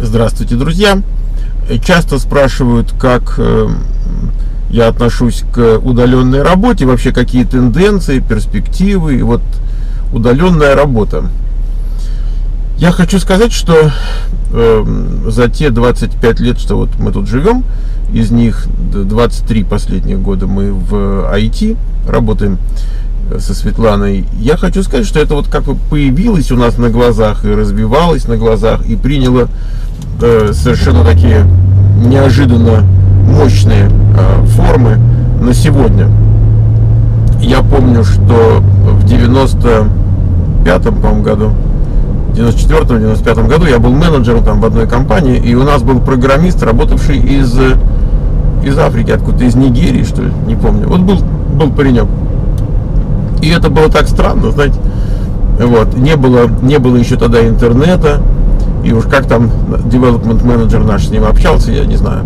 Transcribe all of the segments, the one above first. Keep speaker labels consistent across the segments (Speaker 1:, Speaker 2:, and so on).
Speaker 1: Здравствуйте, друзья! Часто спрашивают, как я отношусь к удаленной работе, вообще какие тенденции, перспективы. И вот удаленная работа. Я хочу сказать, что за те 25 лет, что вот мы тут живем, из них 23 последних года мы в IT работаем со Светланой. Я хочу сказать, что это вот как бы появилось у нас на глазах и развивалось на глазах и приняло совершенно такие неожиданно мощные формы на сегодня. Я помню, что в 95-м, по-моему, году, 94-95 году я был менеджером там в одной компании, и у нас был программист, работавший из Африки, откуда-то из Нигерии, что ли, не помню. Вот был паренек. И это было так странно, знаете. Вот. Не было еще тогда интернета. И уж как там development менеджер наш с ним общался, я не знаю.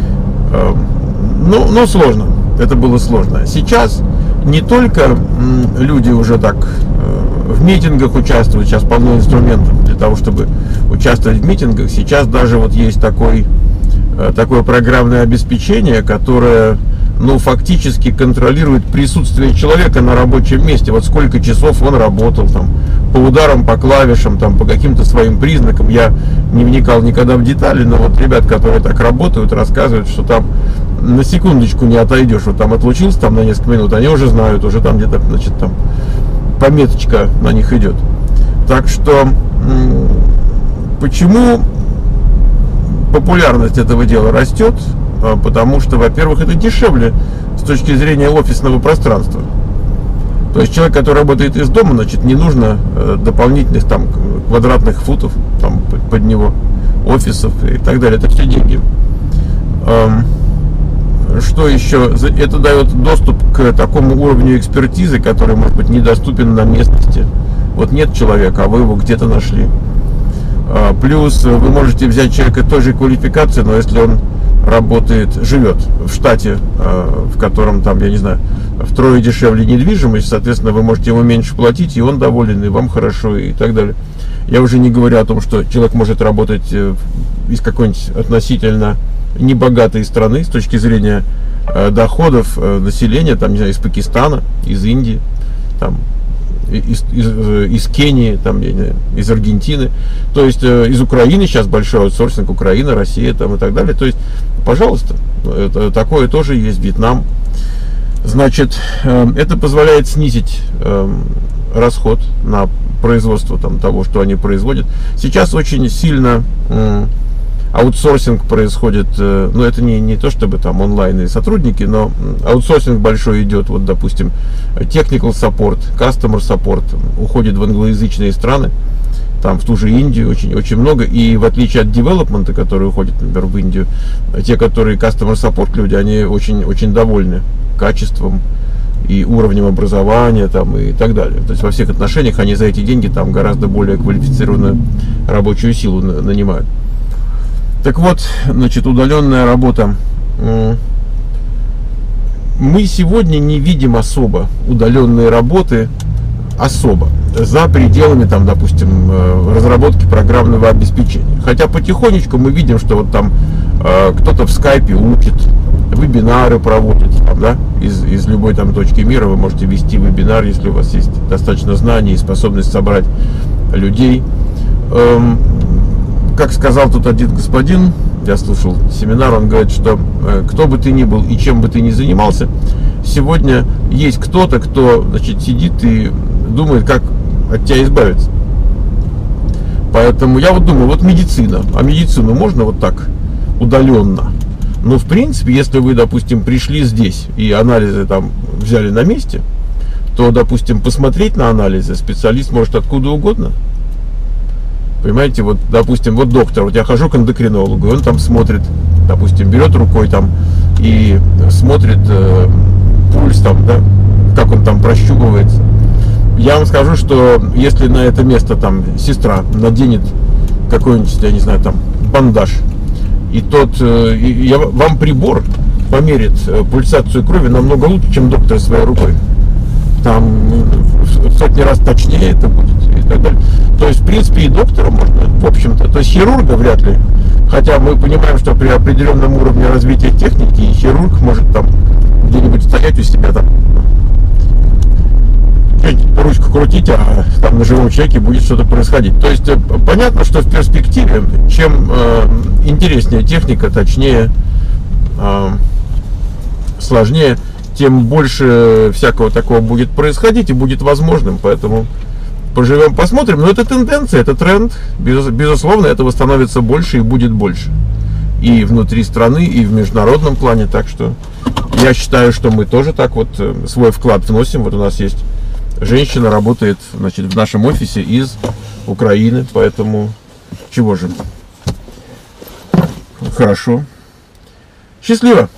Speaker 1: Но сложно. Это было сложно. Сейчас не только люди уже так в митингах участвуют, сейчас полно инструментов для того, чтобы участвовать в митингах. Сейчас даже вот есть такое программное обеспечение, которое фактически контролирует присутствие человека на рабочем месте. Вот сколько часов он работал, там, по ударам, по клавишам, там, по каким-то своим признакам. Я не вникал никогда в детали, но вот ребят, которые так работают, рассказывают, что там на секундочку не отойдешь. Вот там отлучился там на несколько минут, они уже знают, уже там где-то, значит, там пометочка на них идет. Так что почему популярность этого дела растет? Потому что, во-первых, это дешевле с точки зрения офисного пространства. То есть человек, который работает из дома, значит, не нужно дополнительных там квадратных футов там, под него, офисов и так далее. Это все деньги. Что еще? Это дает доступ к такому уровню экспертизы, который, может быть, недоступен на местности. Вот нет человека, а вы его где-то нашли. Плюс вы можете взять человека той же квалификации, но если он живет в штате, в котором там, я не знаю, втрое дешевле недвижимость, соответственно, вы можете ему меньше платить, и он доволен, и вам хорошо, и так далее. Я уже не говорю о том, что человек может работать из какой-нибудь относительно небогатой страны с точки зрения доходов населения, там, не знаю, из Пакистана, из Индии, там, из Кении, там, я не знаю, из Аргентины, то есть из Украины сейчас большой аутсорсинг, Украина, Россия там, и так далее. То есть, пожалуйста, это, такое тоже есть, Вьетнам. Значит, это позволяет снизить расход на производство там, того, что они производят. Сейчас очень сильно аутсорсинг происходит, это не то чтобы там онлайновые сотрудники, но аутсорсинг большой идет, вот, допустим, technical support, customer support уходит в англоязычные страны, там в ту же Индию очень много, и в отличие от девелопмента, который уходит, например, в Индию, те, которые customer support люди, они очень довольны качеством и уровнем образования там, и так далее. То есть во всех отношениях они за эти деньги там гораздо более квалифицированную рабочую силу нанимают. Так вот, значит, удаленная работа. Мы сегодня не видим особо удаленные работы за пределами, там, допустим, разработки программного обеспечения. Хотя потихонечку мы видим, что вот там кто-то в скайпе учит, вебинары проводит, там, да, из любой там точки мира вы можете вести вебинар, если у вас есть достаточно знаний и способность собрать людей. Как сказал тут один господин, я слушал семинар, он говорит, что кто бы ты ни был и чем бы ты ни занимался, сегодня есть кто-то, кто, значит, сидит и думает, как от тебя избавиться. Поэтому я вот думаю, вот медицина. А медицину можно вот так удаленно? Но в принципе, если вы, допустим, пришли здесь и анализы там взяли на месте, то, допустим, посмотреть на анализы специалист может откуда угодно. Понимаете, вот, допустим, вот доктор, вот я хожу к эндокринологу, и он там смотрит, допустим, берет рукой там и смотрит пульс там, да, как он там прощупывается. Я вам скажу, что если на это место там сестра наденет какой-нибудь, я не знаю, там бандаж, и вам прибор померит пульсацию крови намного лучше, чем доктор своей рукой. Там в сотни раз точнее это будет и так далее. То есть, в принципе, и доктора можно, в общем-то, то есть хирурга вряд ли Хотя мы понимаем, что при определенном уровне развития техники и хирург может там где-нибудь стоять у себя там, ручку крутить, а там на живом человеке будет что-то происходить. То есть понятно, что в перспективе, чем интереснее техника, точнее, сложнее, тем больше всякого такого будет происходить и будет возможным. Поэтому поживем, посмотрим. Но это тенденция, это тренд. Безусловно, этого становится больше и будет больше. И внутри страны, и в международном плане. Так что я считаю, что мы тоже так вот свой вклад вносим. Вот у нас есть женщина, работает, значит, в нашем офисе из Украины. Поэтому чего же? Хорошо. Счастливо!